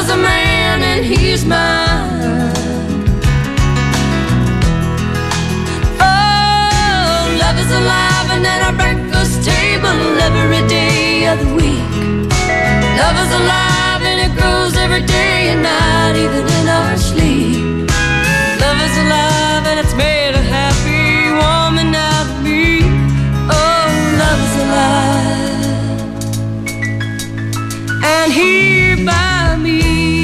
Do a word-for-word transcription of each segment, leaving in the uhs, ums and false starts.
is a man and he's mine. Oh, love is alive and at our breakfast table every day of the week. Love is alive and it grows every day and night, even in our sleep. Love is alive and it's made a happy woman out of me. Oh, love is alive and here by me.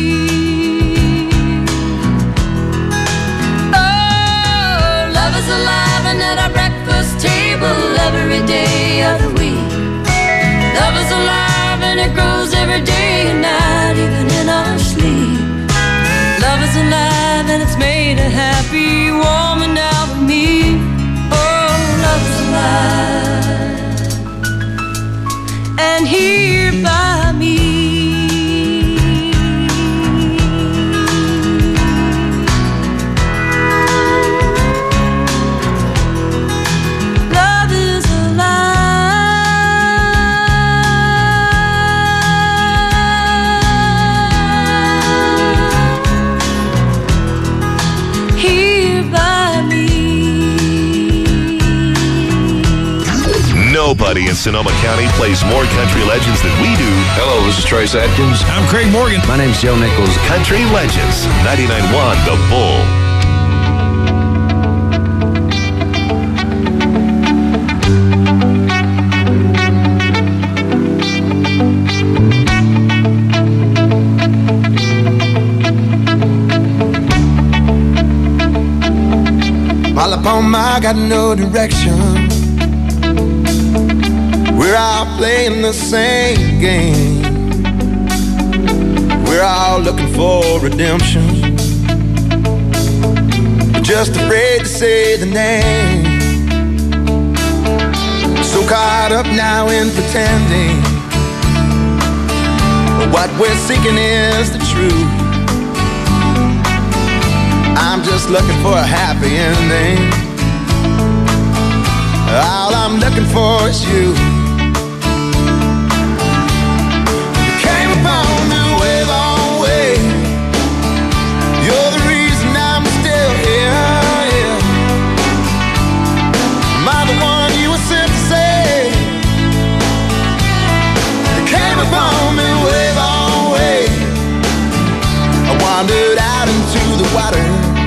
Oh, love is alive and at our breakfast table every day of the week. Love is alive and it grows every day and night, even in our sleep. Love is alive and it's made a happy woman out of me. Oh, love is alive and here by me. Love is Nobody in Sonoma County plays more country legends than we do. Hello, this is Trace Atkins. I'm Craig Morgan. My name's Joe Nichols. Country Legends, ninety-nine point one The Bull. All up on my, got no direction. We're all playing the same game. We're all looking for redemption. We're just afraid to say the name. So caught up now in pretending. But what we're seeking is the truth. I'm just looking for a happy ending. All I'm looking for is you. Water,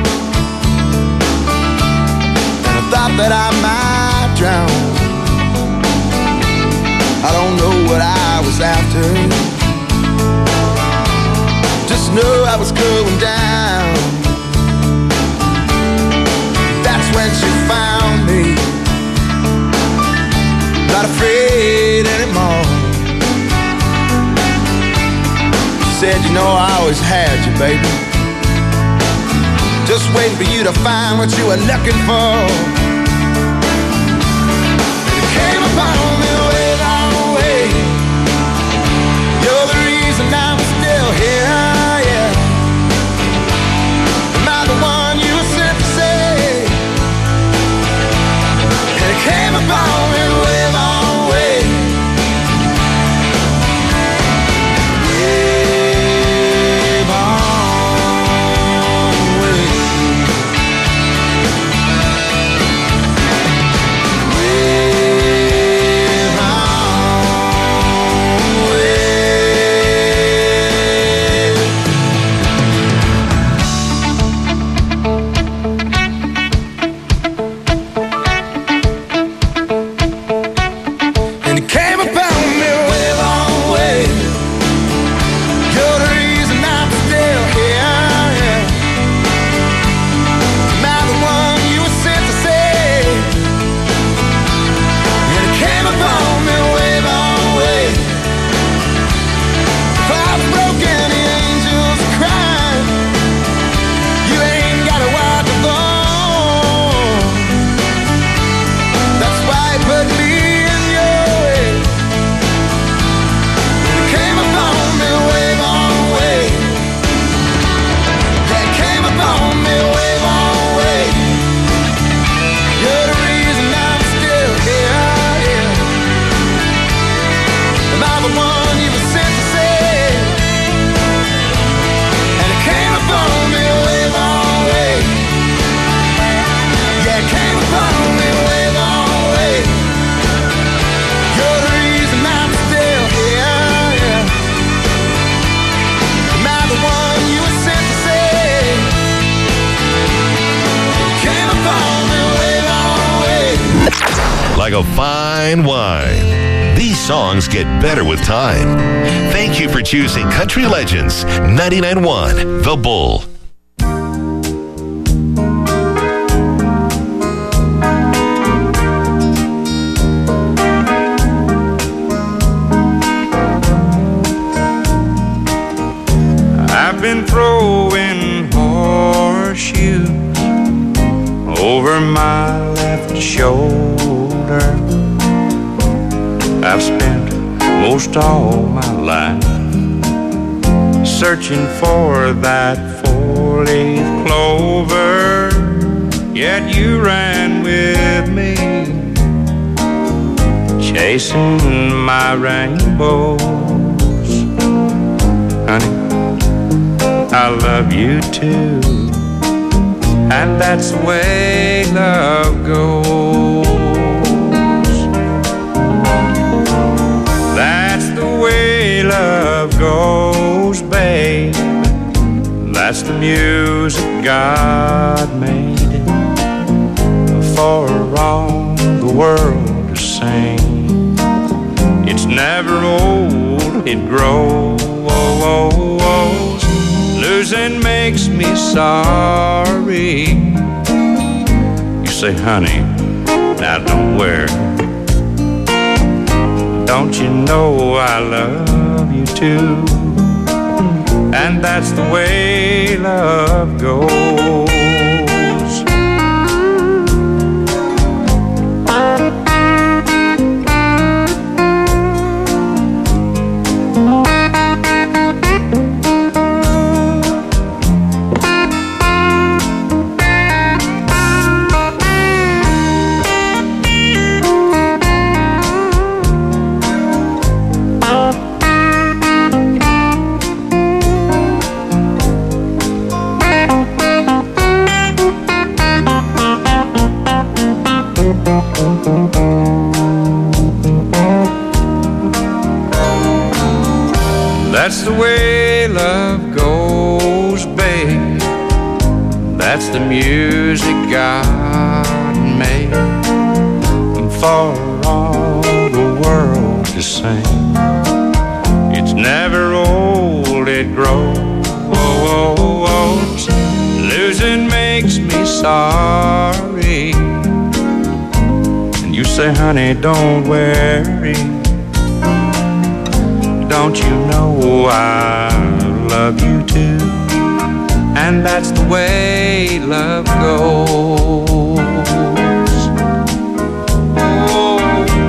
and I thought that I might drown. I don't know what I was after, just know I was going down. That's when she found me, not afraid anymore. She said, you know I always had you, baby, just waiting for you to find what you were looking for. It came upon me way, long way. You're the reason I'm still here, yeah. Am I the one you were sent to say? It came upon me way, long way. Way long. Way like a fine wine. These songs get better with time. Thank you for choosing Country Legends ninety-nine point one, The Bull. I've been throwing horseshoes over my left shoulder. I've spent most all my life searching for that four-leaf clover, yet you ran with me, chasing my rainbows. Honey, I love you too, and that's the way love goes. That's the way love goes, babe. That's the music God made for all the world to sing. It's never old, it grows. Losing makes me sorry. You say, honey, now don't worry. Don't you know I love you too? And that's the way love goes. That's the way love goes, babe. That's the music God made for all the world to sing. It's never old, it grows. Losing makes me sorry. And you say, honey, don't worry. Don't you know I love you too? And that's the way love goes. Oh.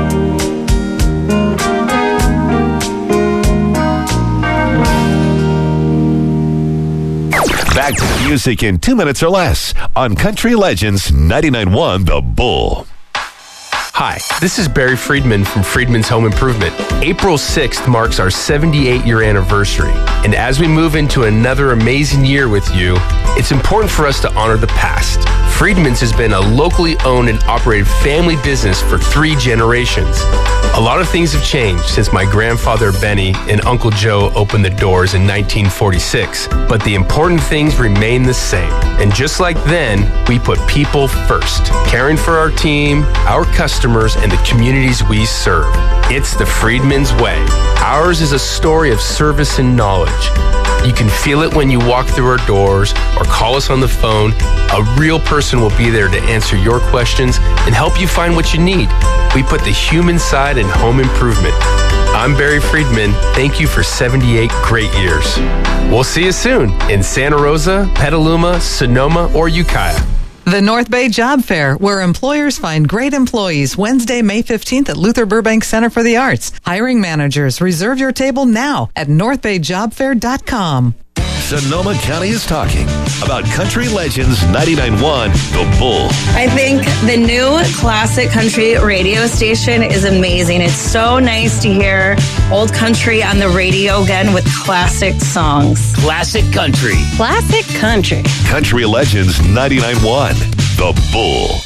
Back to the music in two minutes or less on Country Legends ninety-nine point one The Bull. Hi, this is Barry Friedman from Friedman's Home Improvement. April sixth marks our seventy-eight year anniversary. And as we move into another amazing year with you, it's important for us to honor the past. Friedman's has been a locally owned and operated family business for three generations. A lot of things have changed since my grandfather Benny and Uncle Joe opened the doors in nineteen forty-six, but the important things remain the same. And just like then, we put people first, caring for our team, our customers, and the communities we serve. It's the Friedman's way. Ours is a story of service and knowledge. You can feel it when you walk through our doors or call us on the phone. A real person will be there to answer your questions and help you find what you need. We put the human side in home improvement. I'm Barry Friedman. Thank you for seventy-eight great years. We'll see you soon in Santa Rosa, Petaluma, Sonoma, or Ukiah. The North Bay Job Fair, where employers find great employees, Wednesday, May fifteenth at Luther Burbank Center for the Arts. Hiring managers, reserve your table now at north bay job fair dot com. Sonoma County is talking about Country Legends ninety-nine point one The Bull. I think the new classic country radio station is amazing. It's so nice to hear old country on the radio again with classic songs. Classic country. Classic country. Country Legends ninety-nine point one The Bull.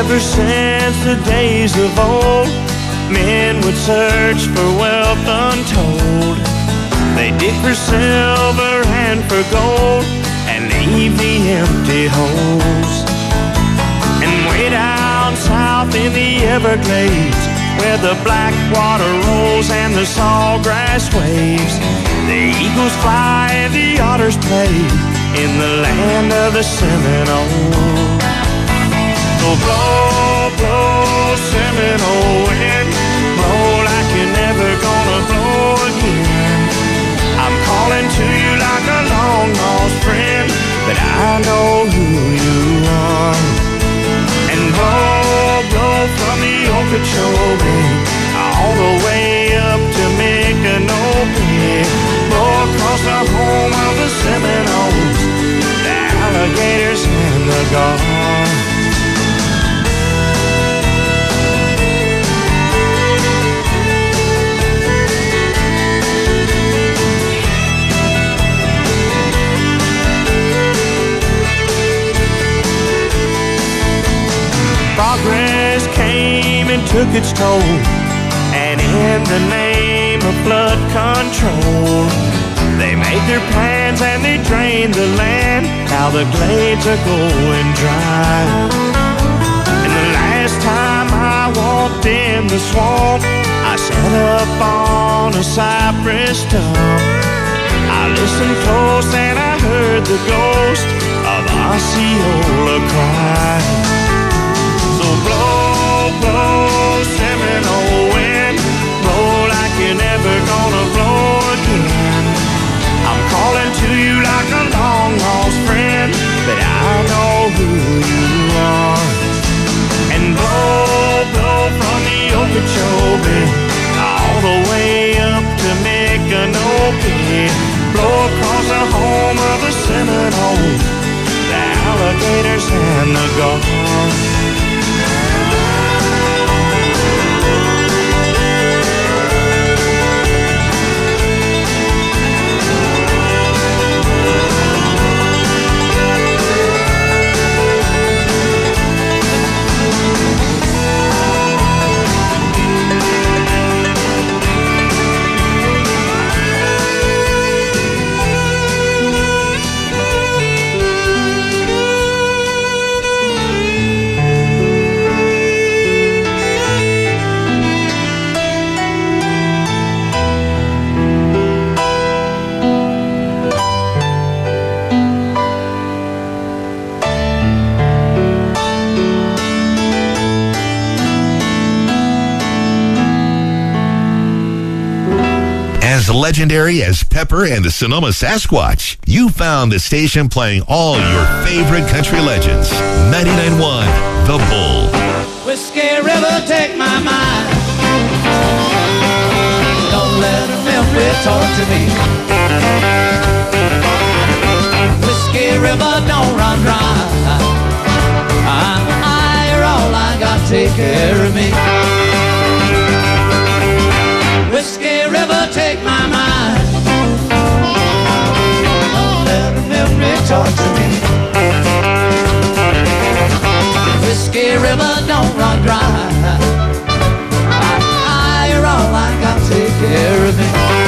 Ever since the days of old, men would search for wealth untold. They dig for silver and for gold and leave the empty holes. And way down south in the Everglades, where the black water rolls and the sawgrass waves, the eagles fly and the otters play in the land of the Seminole. So blow, blow, Seminole wind, blow like you're never gonna blow again. I'm calling to you like a long lost friend, but I know who you are. And blow, blow from the Okeechobee all the way up to Micanopy, blow across the home of the Seminoles, the alligators and the gulls. Progress came and took its toll, and in the name of flood control, they made their plans and they drained the land. Now the glades are going dry. And the last time I walked in the swamp, I sat up on a cypress stump. I listened close and I heard the ghost of Osceola cry. So blow, blow, Seminole wind, blow like you're never gonna blow again. I'm calling to you like a long lost friend, but I know who you are. And blow, blow from the Okeechobee all the way up to Micanopy, blow across the home of the Seminoles, the alligators and the gulls. As legendary as Pepper and the Sonoma Sasquatch, you found the station playing all your favorite country legends. ninety-nine point one The Bull. Whiskey River, take my mind. Don't let a memory torture me. Whiskey River, don't run dry. I'm high, you're all I got, take care of me. Whiskey River, take my mind. Don't let a memory torture me. Whiskey River, don't run dry. I'm high, you're all I got, take care of me.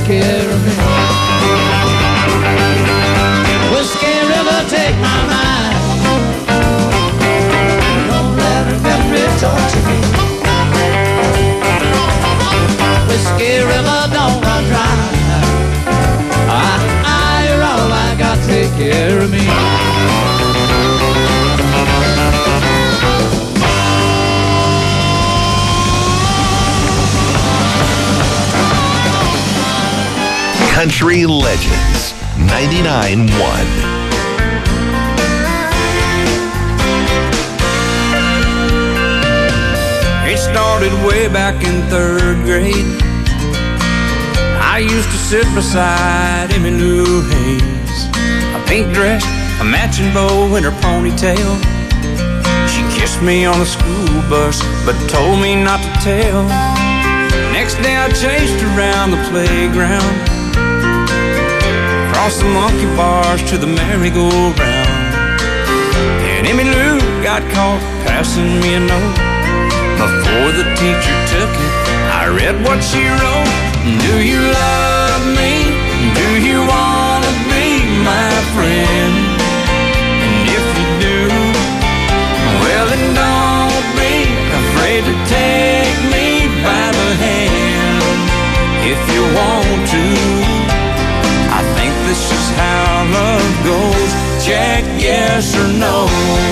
take care of me. Whiskey River, take my mind. Don't let her memory torture me. Whiskey River, don't run dry. I, I, you're all I got, take care of me. Country Legends ninety-nine point one. It started way back in third grade. I used to sit beside Emmylou Hayes, a pink dress, a matching bow in her ponytail. She kissed me on the school bus, but told me not to tell. Next day I chased around the playground, across the monkey bars to the merry-go-round. And Emmylou got caught passing me a note. Before the teacher took it, I read what she wrote. Do you love me? Do you want to be my friend? And if you do, well then don't be afraid to take me by the hand. If you want to, I think this is how love goes. Check yes or no.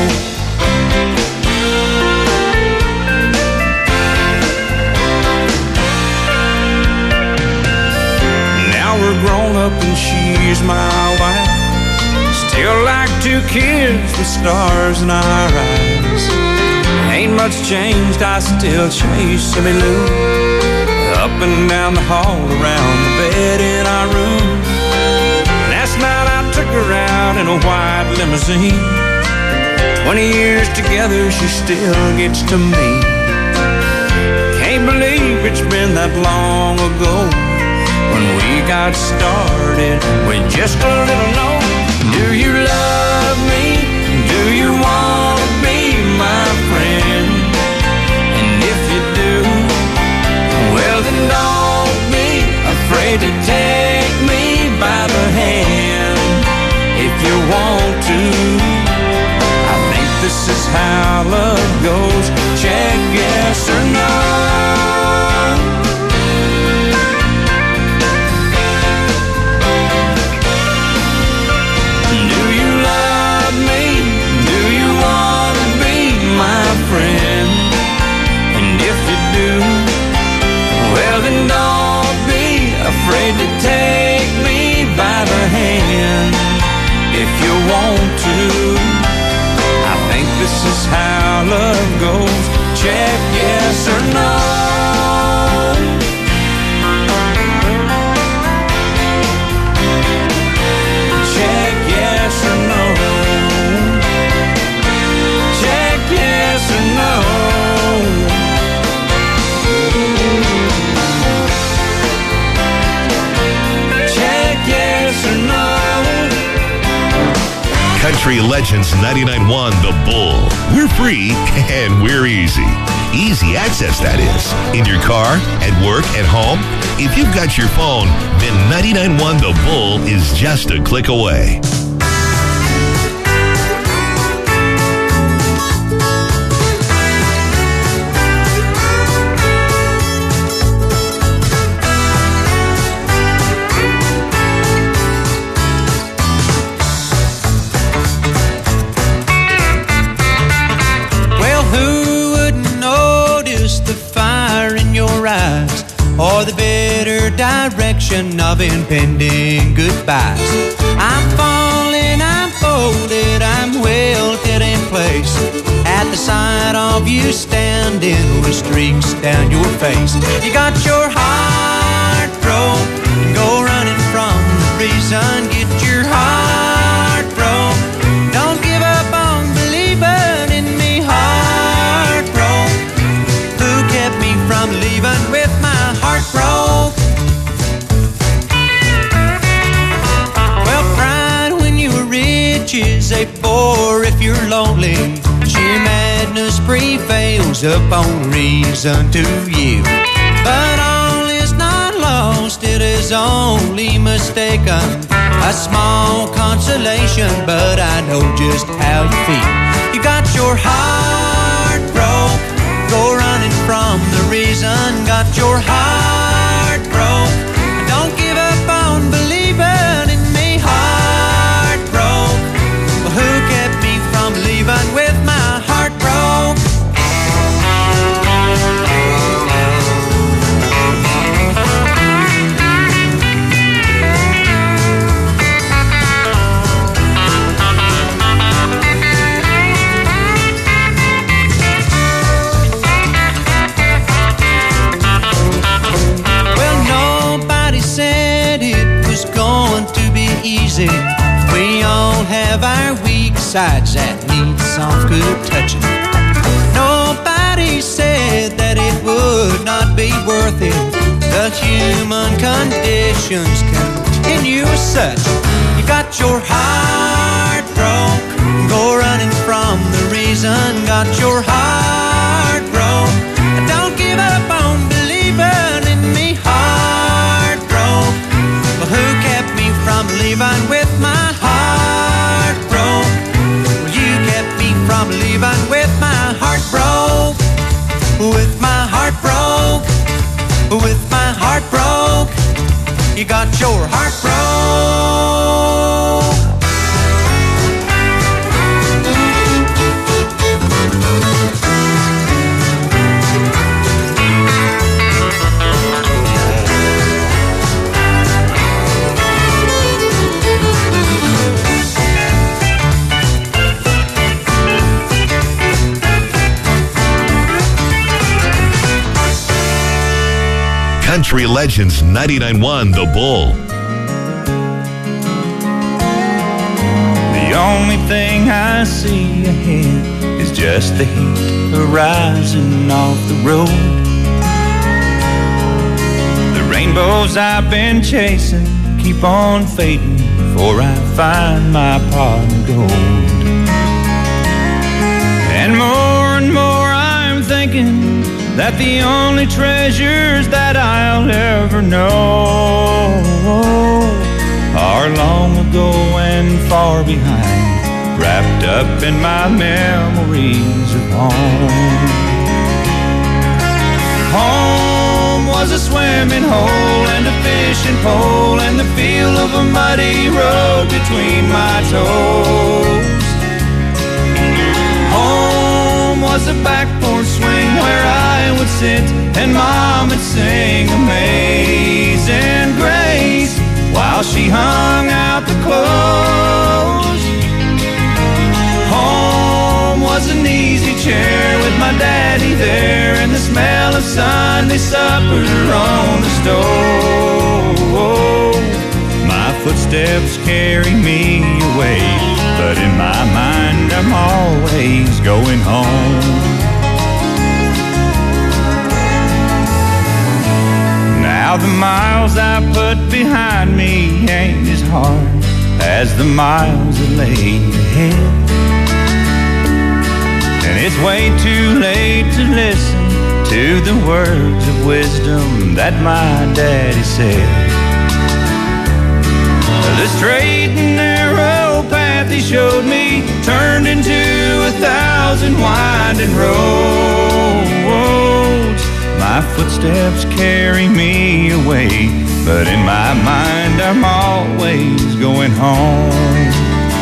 Now we're grown up and she's my wife. Still like two kids with stars in our eyes. Ain't much changed, I still chase Emmylou up and down the hall, around the bed in our room. Last night I took her out in a white limousine. Twenty years together, she still gets to me. Can't believe it's been that long ago when we got started with just a little note. Do you love me? Do you want to be my friend? And if you do, well then don't be afraid to take me by the hand. If you want to, I think this is how love goes. Check yes or no. Do you love me? Do you want to be my friend? And if you do, well then don't be afraid to take me by the hand. If you want to, I think this is how love goes. Check yes or no. Check yes or no. Check yes or no. Country Legends ninety-nine point one The Bull. We're free and we're easy. Easy access, that is. In your car, at work, at home. If you've got your phone, then ninety-nine point one The Bull is just a click away. Or the bitter direction of impending goodbyes. I'm falling, I'm folded, I'm welted in place at the sight of you standing with streaks down your face. You got your heart broke, go running from the reason. Get your heart broke, don't give up on believing in me. Heart broke, who kept me from leaving with my heart broke? Well, pride when you were rich is a bore if you're lonely. Sheer madness prevails upon reason to you. But all is not lost lost, it is only mistaken. A small consolation, but I know just how you feel. You got your heart broke, go running from the reason. Got your heart broke, don't give up on believing in me. Heart broke, well, who kept me from leaving with my heart broke? Easy. We all have our weak sides that need some good touching. Nobody said that it would not be worth it. The human conditions continue as such. You got your heart broke, go running from the reason. Got your heart broke, don't give up on believing in me. Heart broke, well, who kept me from leaving with my heart broke? Well, you kept me from leaving with my heart broke. With my heart broke, with my heart broke. You got your heart broke. Country Legends ninety-nine point one The Bull. The only thing I see ahead is just the heat arising off the road. The rainbows I've been chasing keep on fading before I find my pot of gold. And more and more I'm thinking that the only treasures that I'll ever know are long ago and far behind, wrapped up in my memories of home. Home was a swimming hole and a fishing pole and the feel of a muddy road between my toes. Home was a back porch swing where I would sit and Mom would sing Amazing Grace while she hung out the clothes. Home was an easy chair with my daddy there and the smell of Sunday supper on the stove. My footsteps carry me away, but in my mind I'm always going home. Now the miles I put behind me ain't as hard as the miles that lay ahead. And it's way too late to listen to the words of wisdom that my daddy said. The straight and narrow path he showed me turned into a thousand winding roads. My footsteps carry me away, but in my mind I'm always going home.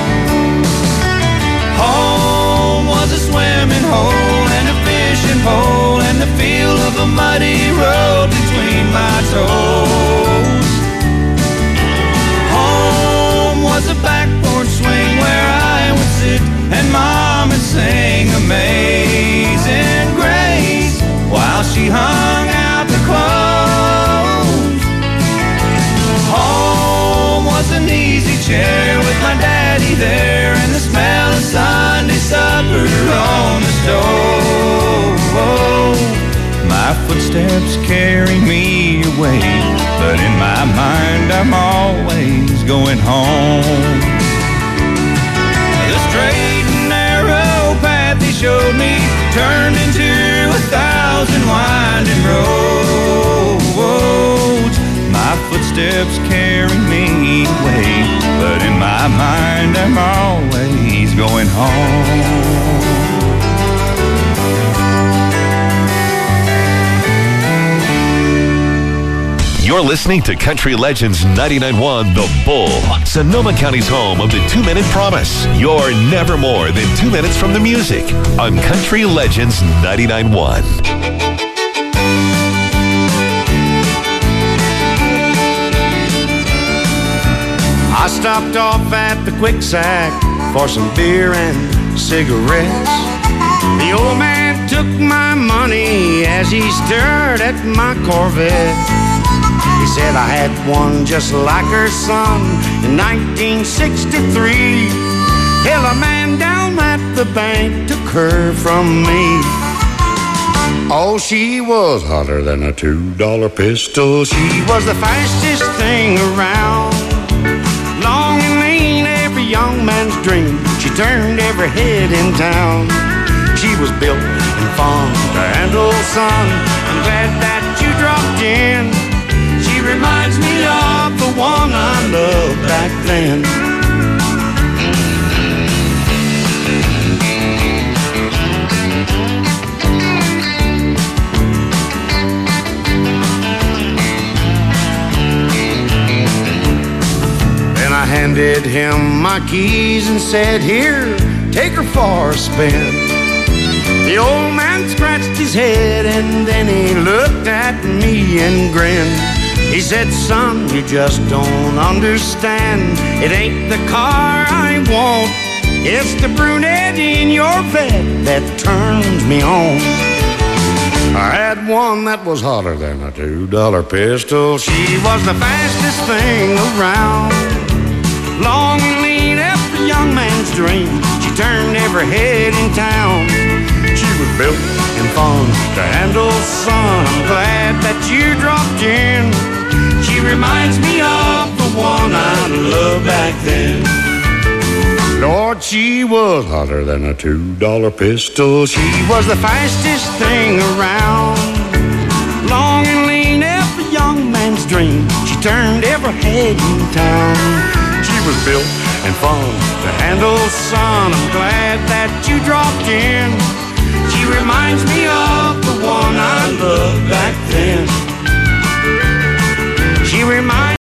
Home was a swimming hole and a fishing pole and the feel of a muddy road between my toes. Home was a back porch swing where I would sit and Mom would sing Amazing Grace while she hung out the clothes. Home was an easy chair with my daddy there and the smell of Sunday supper on the stove. My footsteps carry me away, but in my mind I'm always going home. The straight and narrow path he showed me turned into a thousand winding roads. My footsteps carry me away, but in my mind I'm always going home. You're listening to Country Legends ninety-nine point one The Bull, Sonoma County's home of the two-minute promise. You're never more than two minutes from the music on Country Legends ninety-nine point one. I stopped off at the Quick Sack for some beer and cigarettes. The old man took my money as he stared at my Corvette. He said I had one just like her son in nineteen sixty-three. Hell, a man down at the bank took her from me. Oh, she was hotter than a two-dollar pistol. She was the fastest thing around. Long and lean, every young man's dream. She turned every head in town. She was built and fun to handle, son. I'm glad that you dropped in. She reminds me of the one I loved back then. Then I handed him my keys and said, here, take her for a spin. The old man scratched his head and then he looked at me and grinned. He said, son, you just don't understand. It ain't the car I want, it's the brunette in your vet that turns me on. I had one that was hotter than a two-dollar pistol. She was the fastest thing around. Long and lean, every young man's dream. She turned every head in town. She was built and fun to handle, son. I'm glad that you dropped in. She reminds me of the one I loved back then. Lord, she was hotter than a two-dollar pistol. She was the fastest thing around. Long and lean, every young man's dream. She turned every head in town. She was built and fun to handle, son. I'm glad that you dropped in. She reminds me of the one I loved back then. She reminds